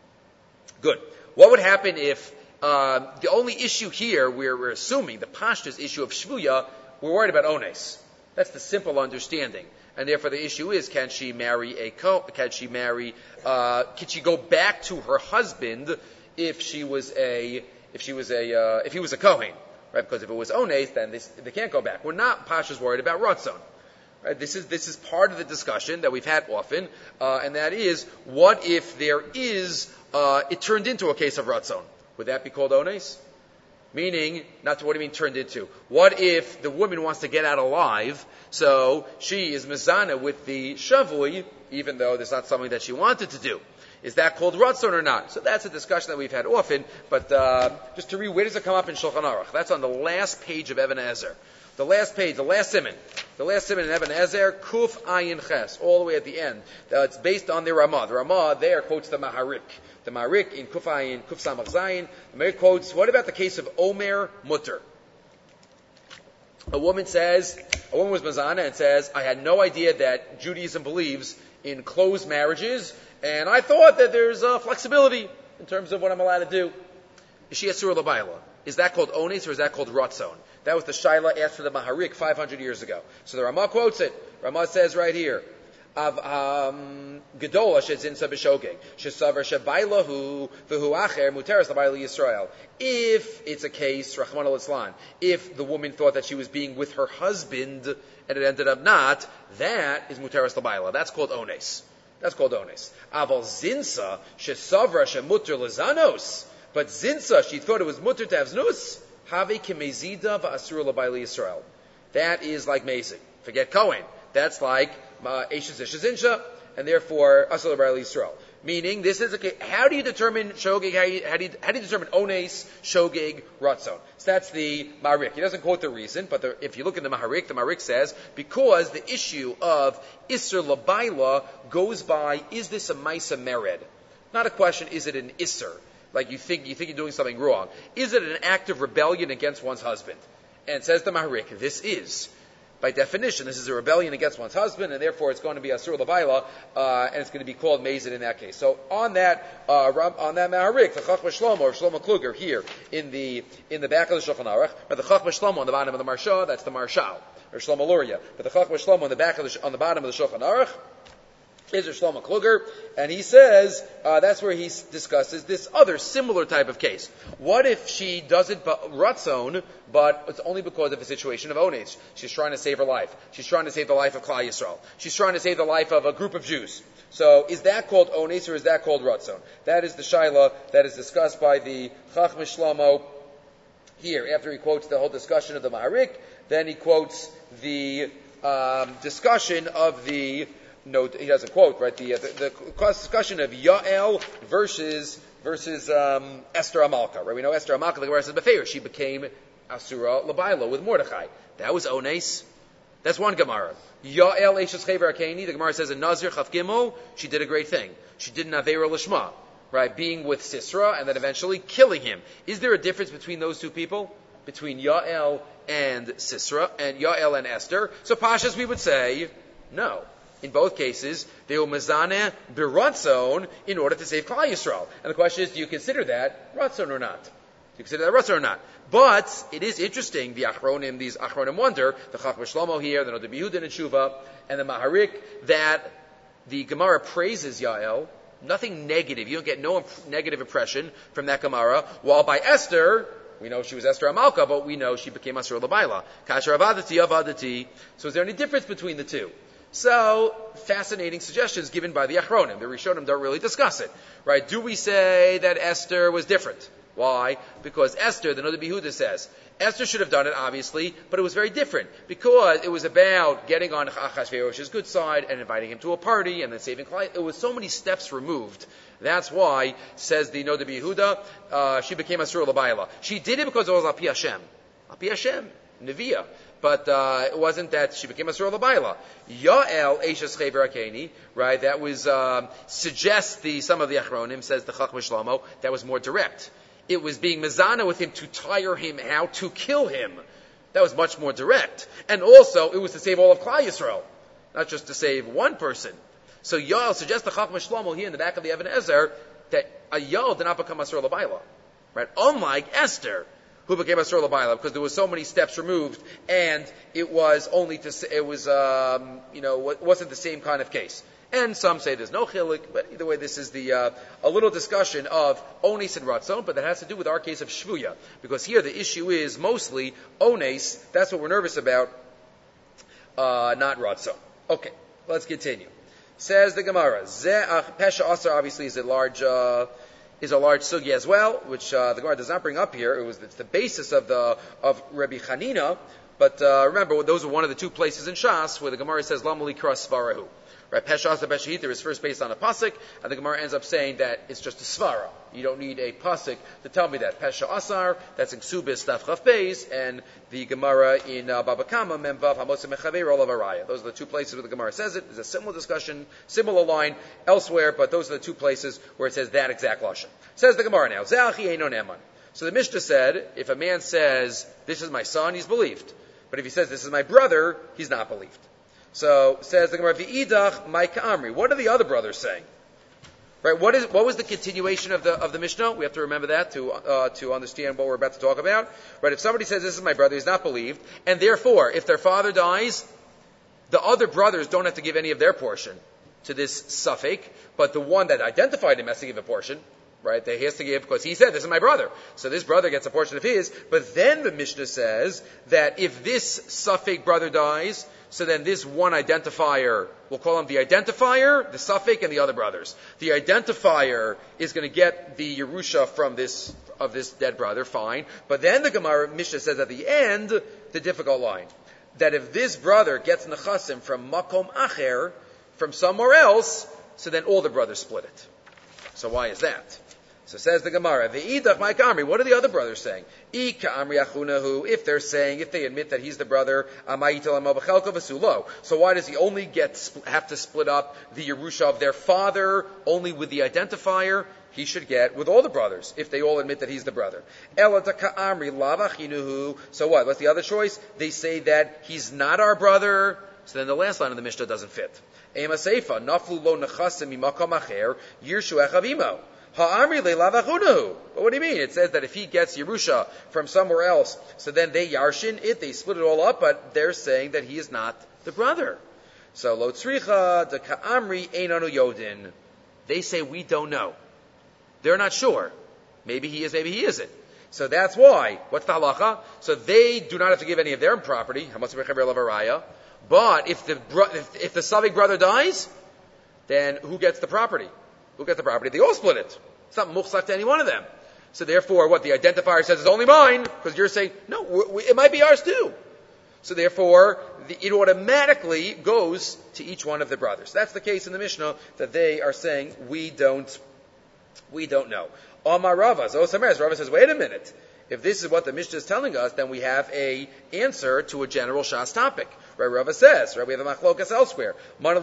S1: Good. What would happen if, uh, the only issue here, we're, we're assuming, the pashtus issue of shvuya, we're worried about ones. That's the simple understanding. And therefore the issue is, can she marry a co, can she marry, uh, can she go back to her husband if she was a, if she was a, uh, if he was a Kohen, right? Because if it was ones, then they, they can't go back. We're not Pasha's worried about Ratzon. Right? This is, this is part of the discussion that we've had often, uh, and that is, what if there is, uh, it turned into a case of Ratzon? Would that be called ones? Meaning, not to what do you mean turned into? What if the woman wants to get out alive, so she is mezana with the shavui, even though there's not something that she wanted to do? Is that called ratzon or not? So that's a discussion that we've had often, but uh, just to read, where does it come up in Shulchan Aruch? That's on the last page of Even Ezer. The last page, the last siman. The last siman in Even Ezer, Kuf Ayin Ches, all the way at the end. Uh, it's based on the Ramah. The Ramah there quotes the Maharik. The Maharik in Kuf Ayin, Kuf Samach Zayin. The Maharik quotes, what about the case of Omer Mutter? A woman says, a woman was Mazana and says, I had no idea that Judaism believes in closed marriages, and I thought that there's uh, flexibility in terms of what I'm allowed to do. Is she Asura L'Bayla? is that called ones or is that called ratzon? That was the shaila asked for the Maharik five hundred years ago. So the Ramah quotes it. Ramah says right here, Av um, gedola shezinsa b'shogeg shesavar shebaylahu v'hu acher muteres l'bayla Yisrael. If it's a case, Rachmana litzlan, if the woman thought that she was being with her husband and it ended up not, that is muteres l'bayla. That's called ones. That's called ones. Aval zinsa shesavra shemuter lezanos. But zinsa, she thought it was muter to have znus. Have kemezida va'asur l'bayla Yisrael. That is like mazing. Forget Kohen. That's like Eshes Eshes Insha, and therefore Asur l'bayla Yisrael. Meaning, this is a how do you determine shogeg? How do you, how do you, how do you determine ones, shogeg, ratzon? So that's the Maharik. He doesn't quote the reason, but the, if you look in the Maharik, the Maharik says because the issue of Isser l'bayla goes by, is this a Maisa Mered? Not a question, is it an Isser? Like you think you think you're doing something wrong. Is it an act of rebellion against one's husband? And says the Maharik, this is. By definition, this is a rebellion against one's husband, and therefore it's going to be Asur l'bayla, uh, and it's going to be called Mazid in that case. So on that, uh, on that Maharik, the Chachma Shlomo, or Shlomo Kluger, here in the in the back of the Shulchan Aruch, but the Chachma Shlomo on the bottom of the Marsha, that's the Marshal, or Shlomo Luria. But the Chachma Shlomo on the back of the on the bottom of the Shulchan Aruch is Shlomo Kluger, and he says uh, that's where he discusses this other similar type of case. What if she does it but ratzon, but it's only because of a situation of ones? She's trying to save her life. She's trying to save the life of Klal Yisrael. She's trying to save the life of a group of Jews. So is that called ones or is that called ratzon? That is the shaila that is discussed by the Chachma Shlomo here. After he quotes the whole discussion of the Maharik, then he quotes the um, discussion of the No, he doesn't quote, right? The, uh, the, the discussion of Yael versus versus um, Esther Amalka, right? We know Esther Amalka, the Gemara says, Befeir, she became Asura L'bayla with Mordechai. That was ones. That's one Gemara. Yael Eishes Chever Akeni, the Gemara says in Nazir Chaf Gimel, she did a great thing. She did an Aveira Lishma, right? Being with Sisra and then eventually killing him. Is there a difference between those two people? Between Yael and Sisra, and Yael and Esther? So Pashas, we would say, no. In both cases, they were mezaneh b'ratzon in order to save Klal Yisrael. And the question is, do you consider that ratzon or not? Do you consider that ratzon or not? But it is interesting, the Achronim, these Achronim wonder, the Chachma Shlomo here, the Noda B'Yehuda and Tshuva, and the Maharik, that the Gemara praises Yael, nothing negative. You don't get no imp- negative impression from that Gemara, while by Esther, we know she was Esther Amalka, but we know she became Asur l'bayla. Kasher avadati avadati. So is there any difference between the two? So, fascinating suggestions given by the Achronim. The Rishonim don't really discuss it. Right? Do we say that Esther was different? Why? Because Esther, the Noda B'Yehuda says, Esther should have done it, obviously, but it was very different. Because it was about getting on Achashverosh's good side and inviting him to a party and then saving Klal. It was so many steps removed. That's why, says the Noda B'Yehuda, uh, she became Asur l'bayla. She did it because it was Api Hashem. Api Hashem. Neviah. But uh, it wasn't that she became Asur l'bayla. Yael Eishes Chever Akeni, right? That was um, suggests the some of the Achronim, says the Chachma Shlomo, that was more direct. It was being mezana with him to tire him out, to kill him. That was much more direct. And also, it was to save all of Klal Yisrael, not just to save one person. So Yael suggests the Chachma Shlomo here in the back of the Even Ezer that a Yael did not become Asur l'bayla, right? Unlike Esther, who became Asur l'bayla, because there were so many steps removed, and it was only to say, it was, um, you know, it wasn't the same kind of case. And some say there's no chilik, but either way, this is the uh, a little discussion of ones and ratzon, but that has to do with our case of shvuya, because here the issue is mostly ones. That's what we're nervous about, uh, not ratzon. Okay, let's continue. Says the Gemara, Pesha Asar obviously is a large. Uh, is a large sugi as well, which uh, the Gemara does not bring up here. It was it's the basis of the of Rabbi Chanina, but uh, remember those are one of the two places in Shas where the Gemara says Lamali Kras Svarahu. Right, Pesha Asar Pesha Hiter is first based on a pasuk, and the Gemara ends up saying that it's just a svara. You don't need a pasuk to tell me that. Pesha Asar, that's in Ksubis Daf Chaf Beis, and the Gemara in uh, Baba Kama Memvav Hamosim Mechaver Olav Araya. Those are the two places where the Gemara says it. There's a similar discussion, similar line elsewhere, but those are the two places where it says that exact lashon. Says the Gemara now. Ze'achi Eino Neman. So the Mishnah said, if a man says, "This is my son," he's believed. But if he says, "This is my brother," he's not believed. So says the Gemara, "V'idach Ma'ika Amri." What are the other brothers saying? Right? What is what was the continuation of the of the Mishnah? We have to remember that to uh, to understand what we're about to talk about. Right? If somebody says this is my brother, he's not believed, and therefore, if their father dies, the other brothers don't have to give any of their portion to this suffix, but the one that identified him has to give a portion. Right? He has to give because he said, this is my brother. So this brother gets a portion of his. But then the Mishnah says that if this suffix brother dies, so then this one identifier, we'll call him the identifier, the suffix, and the other brothers. The identifier is going to get the Yerusha from this, of this dead brother, fine. But then the Gemara Mishnah says at the end, the difficult line, that if this brother gets nechasim from makom acher, from somewhere else, so then all the brothers split it. So why is that? So says the Gemara, V'idach Mike Amri, what are the other brothers saying? Ika Amri Achunahu, if they're saying, if they admit that he's the brother, Amayitel Amabachelka Vasulo. So why does he only get, have to split up the Yerusha of their father, only with the identifier? He should get with all the brothers, if they all admit that he's the brother. Elataka Amri Lavachinuhu. So what? What's the other choice? They say that he's not our brother. So then the last line of the Mishnah doesn't fit. Ema Seifa, Naflu Lo Nechasim Mimakam Acher, Yirshu Echavimo. Ha'amri le'lavachunahu. But what do you mean? It says that if he gets Yerusha from somewhere else, so then they yarshin it, they split it all up, but they're saying that he is not the brother. So, lo tzricha de ka'amri einanu yodin. They say we don't know. They're not sure. Maybe he is, maybe he isn't. So that's why. What's the halacha? So they do not have to give any of their property. But if the, if, if the Savik brother dies, then who gets the property? Who gets the property? They all split it. It's not muchsach to any one of them. So therefore, what the identifier says is only mine, because you're saying, no, we, we, it might be ours too. So therefore, the, it automatically goes to each one of the brothers. That's the case in the Mishnah, that they are saying, we don't, we don't know. Amar Rava, so Rava says, wait a minute. If this is what the Mishnah is telling us, then we have a answer to a general Shas topic. Right, Rava says, right, we have a machlokas elsewhere.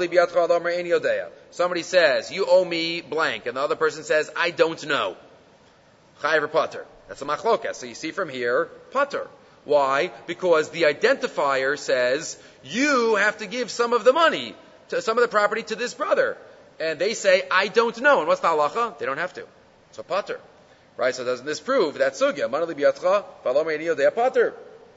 S1: Somebody says, you owe me blank, and the other person says, I don't know. Chayav or pater. That's a machlokas. So you see from here, pater. Why? Because the identifier says, you have to give some of the money, to some of the property to this brother. And they say, I don't know. And what's the halacha? They don't have to. So pater. Right, so doesn't this prove that sugya? Manali biatcha, valome enio de pater.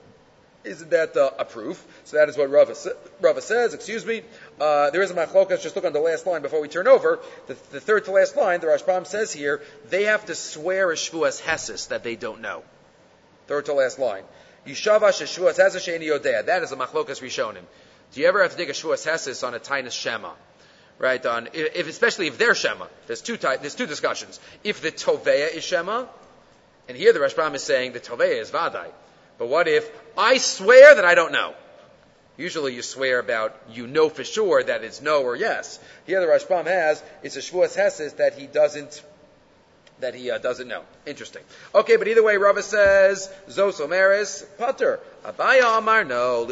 S1: Isn't that uh, a proof? So that is what Rava, Rava says. Excuse me. Uh, there is a machlokas. Just look on the last line before we turn over. The, the third to last line, the Rashbam says here, they have to swear a shvuas hesis that they don't know. Third to last line. Yishavash shvuas hesis she'eni yodea. That is a machlokas rishonim. Do you ever have to take a shvuas hesis on a tainus shema? Right, on if especially if they're Shema. There's two ty- there's two discussions. If the Toveya is Shema, and here the Rashbam is saying the Toveya is Vadai. But what if I swear that I don't know? Usually you swear about you know for sure that it's no or yes. Here the Rashbam has it's a Shvuas Hesis that he doesn't that he uh, doesn't know. Interesting. Okay, but either way, Rava says Zos Omeres Pater. Abaya Amar no.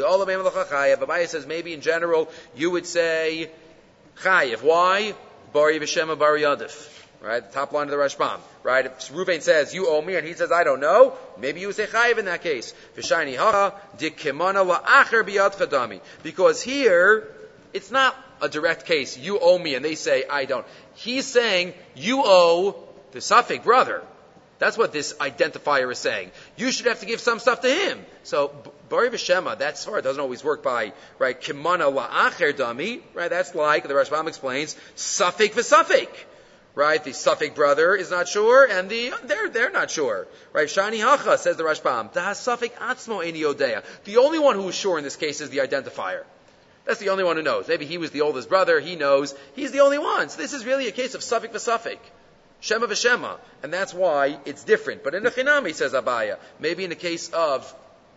S1: Abaya says maybe in general you would say Chayiv. Why? Bari v'shema bari yadif. Right? The top line of the Rashbam. Right? If Ruvain says, you owe me, and he says, I don't know, maybe you would say Chayiv in that case. V'shayni hacha dikemana la'acher biyad chadami. Because here, it's not a direct case, you owe me, and they say, I don't. He's saying, you owe the Safek brother. That's what this identifier is saying. You should have to give some stuff to him. So, Bari v'shema, that svara doesn't always work by, right, kimana la'acher dami, right, that's like, the Rashbam explains, Safek v'Safek. Right, the Safek brother is not sure, and the, they're, they're not sure. Right, Shani hacha, says the Rashbam, da Safek atzmo eni yodea. The only one who is sure in this case is the identifier. That's the only one who knows. Maybe he was the oldest brother, he knows, he's the only one. So this is really a case of Safek v'Safek. Shema v'Shema. And that's why it's different. But in the Chinami, says Abaya, maybe in the case of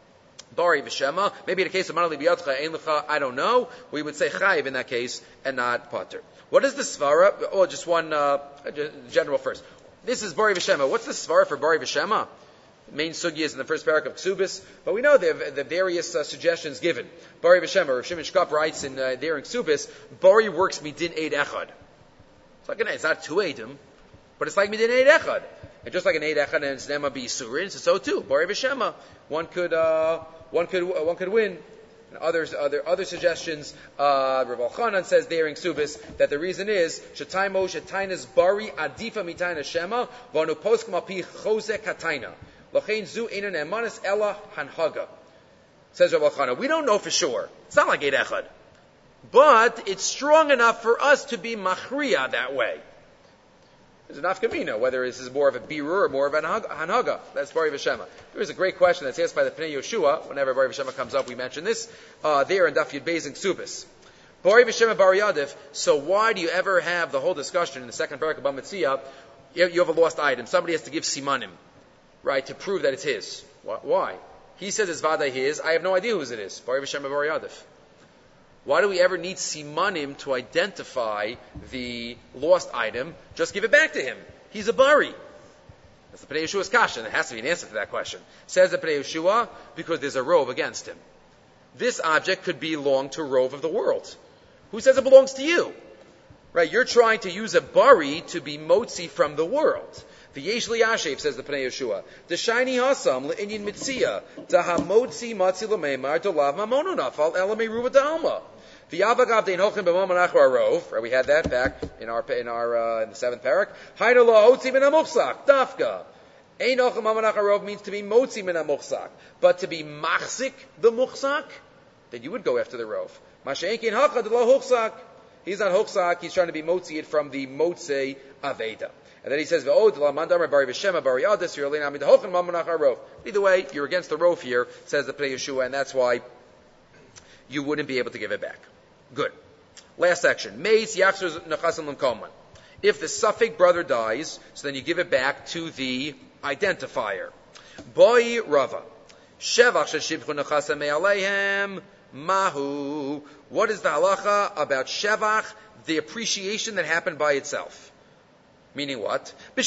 S1: Bari v'Shema, maybe in the case of Manali b'yadcha, ein lecha, I don't know, we would say Chayiv in that case, and not Pater. What is the Svara? Oh, just one, uh, general first. This is Bari v'Shema. What's the Svara for Bari v'Shema? Main sugi is in the first parak of Ksubis, but we know the, the various uh, suggestions given. Bari v'Shema, Rav Shimon Shkop writes in uh, there in Ksubis, Bari works midin eid echad. It's like an, it's not two eidim, but it's like midin eid echad. And just like an eid echad and it's nema b'yisurin, so too, Bari v'Shema. One could, uh, one could, uh, one could win And others, other other suggestions, uh, Rav Elchanan says there in Ksubis that the reason is Shetaymo Shetainas Bari Adifa Mitaina Shema Vanu Poskim Api Chose Kataina Lachain Zu Einan Emanis Ella Hanhaga. Says Rav Elchanan. We don't know for sure. It's not like Eid Echad, but it's strong enough for us to be machriya that way. There's enough kamina, whether this is more of a birur or more of a hanhaga. That's Bari V'Shema. There is a great question that's asked by the Pnei Yoshua. Whenever Bari V'Shema comes up, we mention this. Uh, there in Daf Yud Beis in Ksubis. Bari V'Shema Bari Yadif. So why do you ever have the whole discussion in the second parak of Bamitzia? You have a lost item. Somebody has to give simanim, right, to prove that it's his. Why? He says it's vaday his. I have no idea whose it is. Bari V'Shema Bari Yadif. Why do we ever need simanim to identify the lost item? Just give it back to him. He's a bari. That's the Pnei Yeshua's kasha, and there has to be an answer to that question. Says the Pnei Yeshua, because there's a rove against him. This object could belong to a rove of the world. Who says it belongs to you? Right? You're trying to use a bari to be motzi from the world. The Yesh Liyashev, says the Pnei Yeshua, the shiny hasam le'inyin mitzia, da hamotzi matzi l'meimar dolav mamono nafal elamei ruva da'alma. The Avagav dein hochin b'mamonach arov. Right, we had that back in our in our uh, in the seventh parak. Hayna lo hotzi min hamuchzak dafka. Ein hochin b'mamonach arov means to be motzi min hamuchzak, but to be machzik the muchzak, then you would go after the rov. Masha'enkin hachad lo huchzak. He's not huchzak. He's trying to be motzi it from the motzei aveda. And then he says, either way, you're against the rov here, says the Pnei Yeshua, and that's why you wouldn't be able to give it back. Good. Last section. If the Suffolk brother dies, so then you give it back to the identifier. Boi Rava. Mahu. What is the halacha about shevach, the appreciation that happened by itself? Meaning what? By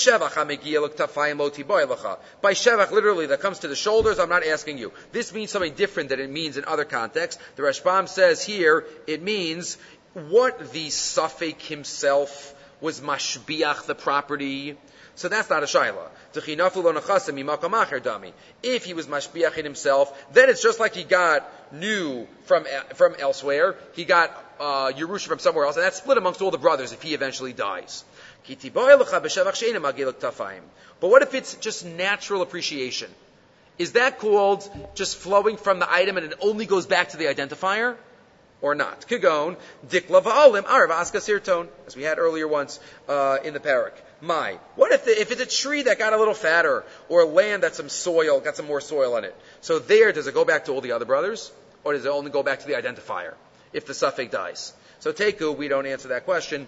S1: shevach, literally, that comes to the shoulders, I'm not asking you. This means something different than it means in other contexts. The Rashbam says here, it means what the Safek himself was mashbiach the property. So that's not a shayla. If he was mashbiach in himself, then it's just like he got new from from elsewhere. He got uh, Yerusha from somewhere else, and that's split amongst all the brothers if he eventually dies. But what if it's just natural appreciation? Is that called just flowing from the item and it only goes back to the identifier? Or not? Kigon, dikla va'olim arav aska sirton, as we had earlier once uh, in the parak. My, what if the, if it's a tree that got a little fatter, or land that's some soil, got some more soil on it? So there, does it go back to all the other brothers, or does it only go back to the identifier if the suffix dies? So teku, we don't answer that question.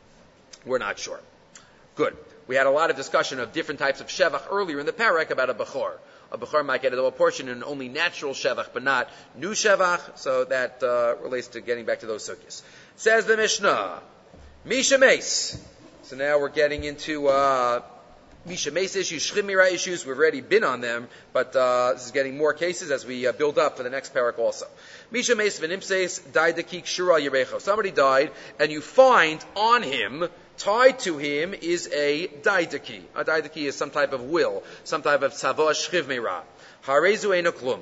S1: We're not sure. Good. We had a lot of discussion of different types of shevach earlier in the parak about a bechor. A bechor might get a double portion in only natural shevach, but not new shevach. So that uh, relates to getting back to those sukkahs. Says the Mishnah, Misha Mace. So now we're getting into uh, Misha Mace issues, Shchimira issues. We've already been on them, but uh, this is getting more cases as we uh, build up for the next parak also. Misha Mace v'nimseis died the kik shura yirecho. Somebody died, and you find on him, tied to him, is a daidaki. A daidaki is some type of will, some type of tzavosh chivmira. Harezu eino klum.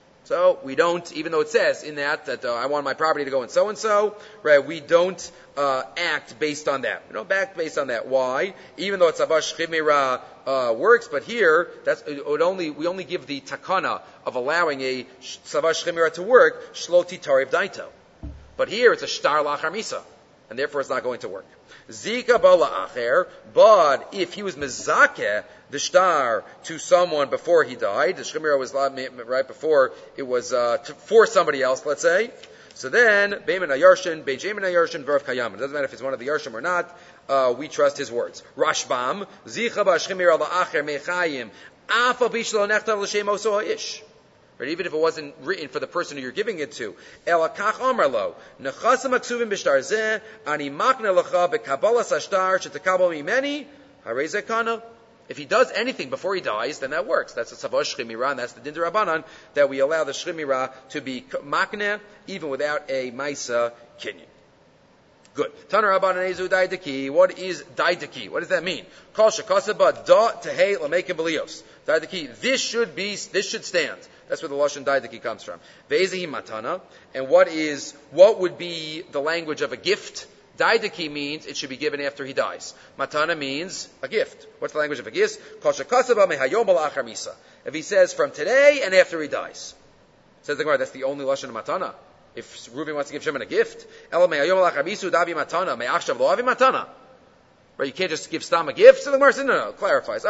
S1: So we don't, even though it says in that that uh, I want my property to go in so and so, right? We don't uh, act based on that. We don't act based on that. Why? Even though it's tzavosh chivmira uh, works, but here that's it would only we only give the takana of allowing a tzavosh chivmira to work shloti tariv daito. But here it's a shtar lachar misa, and therefore it's not going to work. Zika bala acher, but if he was mezakeh the shtar to someone before he died, the shemira was right before it was uh, to, for somebody else, let's say. So then, beimin ayarshin, beijamin ayarshin, v'rav kayam. It doesn't matter if it's one of the yarshim or not. Uh, we trust his words. Rashbam zika ba shemira la acher mechayim afa bishlo nechtav l'shem oso ha'ish. Right, even if it wasn't written for the person who you're giving it to. Elakach omarlo nechasam aksuvim b'shtar zeh ani makne lecha bekabalas hashtar shetekabel mimeni harei kana. If he does anything before he dies, then that works. That's a tzavosh shchimira, and that's the din d'Rabbanan, that we allow the shchimira to be makne even without a maisa kinyan. Good. Taner Rabbanan Ezu Daidaki. What is Daidaki? What does that mean? Kol shekasaba da tehei lamekim b'lios. Daidaki. This should be, this should stand. That's where the lashon Daidaki comes from. Ve'ezehi matana. And what is, what would be the language of a gift? Daidaki means it should be given after he dies. Matana means a gift. What's the language of a gift? Kol shekasaba mehayom b'la'achar misa. If he says from today and after he dies. Says the Gemara, that's the only lashon of matana. If Reuben wants to give Shimon a gift, right? You can't just give Stam a gift. So the Gemara says, no, no, clarifies.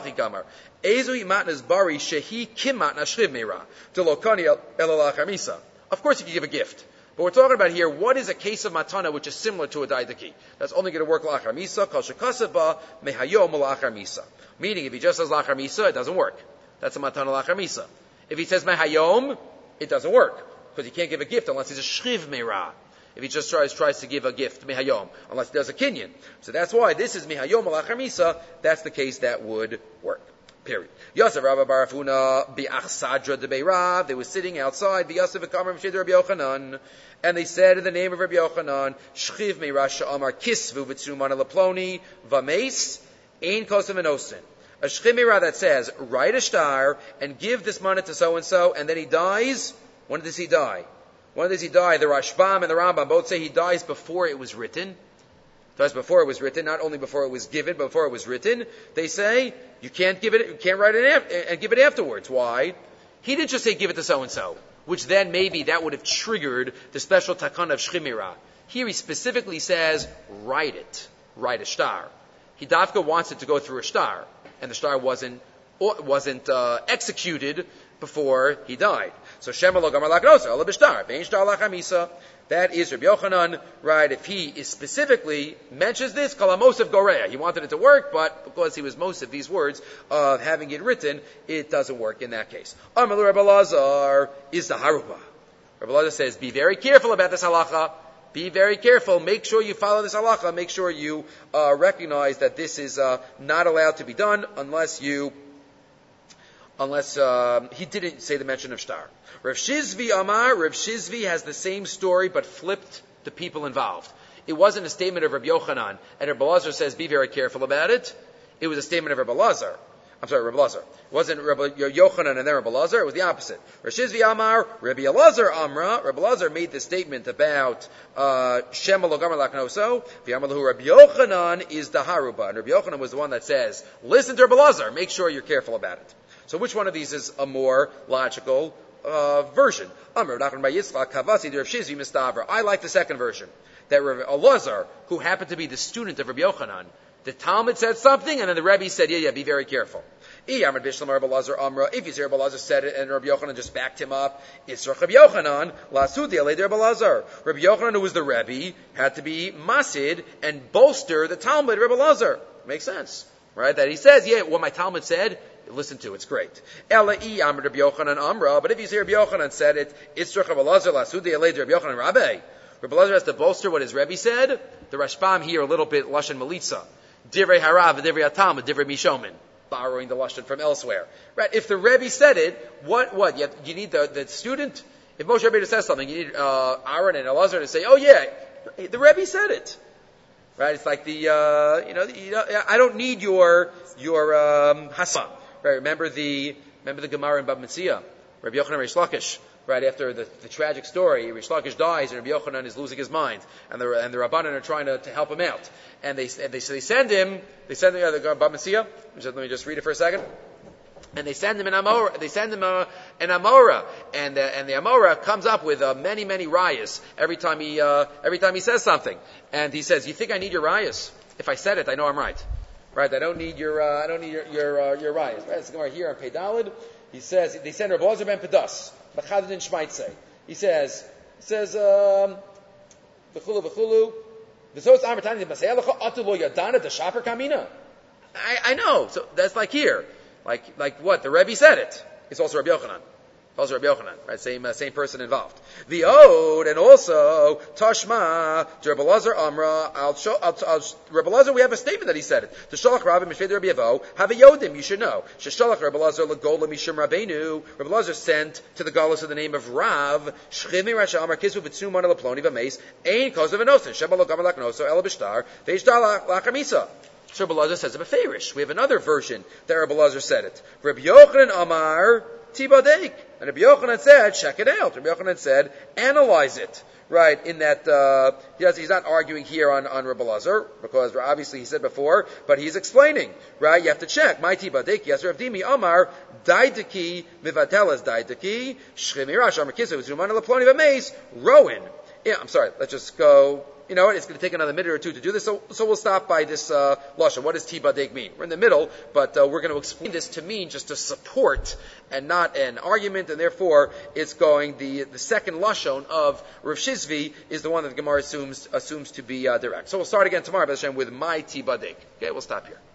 S1: Of course you can give a gift. But we're talking about here, what is a case of matana which is similar to a daidaki? That's only going to work la'achar misa, kol shekasaba mehayom la'achar misa. Meaning, if he just says la'achar misa, it doesn't work. That's a matana la'achar misa. If he says mehayom, it doesn't work. Because he can't give a gift unless he's a shriv meira. If he just tries, tries to give a gift, mehayom, unless he does a kinyan. So that's why this is mehayom alachar misa. That's the case that would work. Period. Yosef Rabba Barafuna bi'achsadra de beirav. They were sitting outside. Yosef v'kamar m'shid Rabbi Yochanan, and they said in the name of Rabbi Yochanan, shchiv meira sha'amar kisvu v'tzuman alaploni v'meis ein kosim v'nosin. A shchiv meira that says write a star and give this money to so and so, and then he dies. When does he die? When does he die? The Rashbam and the Rambam both say he dies before it was written. Dies before it was written, not only before it was given, but before it was written. They say you can't give it, you can't write it af- and give it afterwards. Why? He didn't just say give it to so and so, which then maybe that would have triggered the special takana of shchimira. Here he specifically says write it, write a star. Hidavka wants it to go through a star, and the star wasn't wasn't uh, executed before he died. So Shema lo gamar laknosa, ala b'shtar, ve'in shtar lachamisa. That is Rabbi Yochanan, right? If he is specifically mentions this, kalamosef goreya. He wanted it to work, but because he was mosef these words of having it written, it doesn't work in that case. Amalu Rabbi Lazar is the haruba. Rabbi Lazar says, be very careful about this halacha. Be very careful. Make sure you follow this halacha. Make sure you uh, recognize that this is uh, not allowed to be done unless you Unless uh, he didn't say the mention of shtar. Rav Shizvi Amar, Rav Shizvi has the same story but flipped the people involved. It wasn't a statement of Rabbi Yochanan, and Rabbi Lazar says, be very careful about it. It was a statement of Rabbi Lazar. I'm sorry, Rabbi Lazar. It wasn't Rabbi Yochanan and then Rabbi Lazar, it was the opposite. Rav Shizvi Amar, Rabbi Elazar Amra, Rabbi Lazar made the statement about Shema lo gamar laknoso, v'yamalahu Rabbi Yochanan is the haruba, and Rabbi Yochanan was the one that says, listen to Rabbi Lazar, make sure you're careful about it. So which one of these is a more logical uh, version? I like the second version. That Rabbi Elazar, who happened to be the student of Rabbi Yochanan, the Talmud said something, and then the Rebbe said, yeah, yeah, be very careful. If you see Rabbi Elazar said it, and Rabbi Yochanan just backed him up, it's Rabbi Yochanan, Rabbi Yochanan, who was the Rebbe, had to be masid and bolster the Talmud Rabbi Elazar. Makes sense, right? That he says, yeah, what my Talmud said, listen to, it's great. But if you say Rabbi Yochanan said it, it's Rabbi Elazar, Lasudi Alei Rabbi Yochanan Rabbi. Rabbi Elazar has to bolster what his Rebbe said. The Rashbam here a little bit Lashon Melitza. Divrei Harav, Divrei Atam, Divrei Mishomin. Borrowing the Lashon from elsewhere. Right? If the Rebbe said it, what, what? You, have, you need the, the student? If Moshe Rabbeinu says something, you need uh, Aaron and Elazar to say, oh yeah, the Rebbe said it. Right? It's like the, uh, you know, the, you know, I don't need your, your, um, Hasa. Right? Remember the, remember the Gemara in Bab Metzia? Rabbi Yochanan Reish Lakish. Right after the, the tragic story, Reish Lakish dies and Rabbi Yochanan is losing his mind, and the and the Rabbanan are trying to, to help him out, and they and they so they send him, they send him uh, the Bab Metzia. Let me just read it for a second. And they send him an Amora, they send him a, an Amora, and the, and the Amora comes up with uh, many many rayas every time he uh, every time he says something, and he says, "You think I need your rayas? If I said it, I know I'm right, right? I don't need your uh, I don't need your your, uh, your rayas." Right? It's going here on Peidalid. He says they send Rabbi Elazar ben Pedas. He says, he says, um, v'chulu v'chulu, v'sos amartani b'masayalacha atu lo yadana d'shaper kamina. I I know. So that's like here, like like what the Rebbe said it. It's also Rabbi Yochanan. Also Rabbi Yochanan, right? Same uh, same person involved. The Ode, and also Tashma to Rabbi Lazar Amra. I'll show. I'll, I'll, Rabbi Lazar, we have a statement that he said it. To Shalach Rabbi Mishvei Rabbi Yavo have a Yodim. You should know. Sheshalach Rabbi Lazar leGola Mishum Rabbeinu. Rabbi Lazar sent to the Galus of the name of Rav. Shchimi Rasha Amar Kisu V'Tzum Mana Leploni V'Meis Ein Kosav Enosin Sheba Lo Gamal Laknoso Ela B'Shtar Ve'Ishtar Lachamisa. So Rabbi Lazar says a beferish. We have another version that Rabbi Lazar said it. Rabbi Yochanan Amar Tibadek. And Rabbi Yochanan said, check it out. Rabbi Yochanan said, analyze it. Right, in that, uh, yes, he's not arguing here on, on Rabbi Lazar, because obviously he said before, but he's explaining, right? You have to check. My Tibadek, yes, Rav Dimi Amar, Daidaki, Mivatelas Daidaki, Shchemirash, Amar Kisa, Zuman Laploni Vameis, Rowan. Yeah, I'm sorry, let's just go. You know what? It's going to take another minute or two to do this, so so we'll stop by this uh, lashon. What does tibadek mean? We're in the middle, but uh, we're going to explain this to mean just to support and not an argument, and therefore it's going the the second lashon of Rav Shizvi is the one that the Gemara assumes assumes to be uh, direct. So we'll start again tomorrow, with my tibadek. Okay, we'll stop here.